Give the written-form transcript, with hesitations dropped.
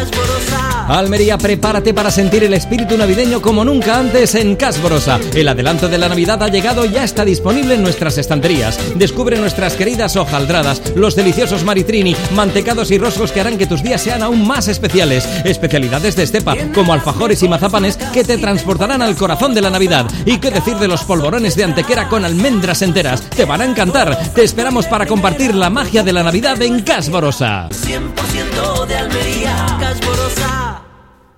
Almería, prepárate para sentir el espíritu navideño como nunca antes en Casborosa. El adelanto de la Navidad ha llegado y ya está disponible en nuestras estanterías. Descubre nuestras queridas hojaldradas, los deliciosos maritrini, mantecados y roscos que harán que tus días sean aún más especiales. Especialidades de estepa, como alfajores y mazapanes que te transportarán al corazón de la Navidad. Y qué decir de los polvorones de Antequera con almendras enteras. Te van a encantar. Te esperamos para compartir la magia de la Navidad en Casborosa. 100% de Almería, Casborosa.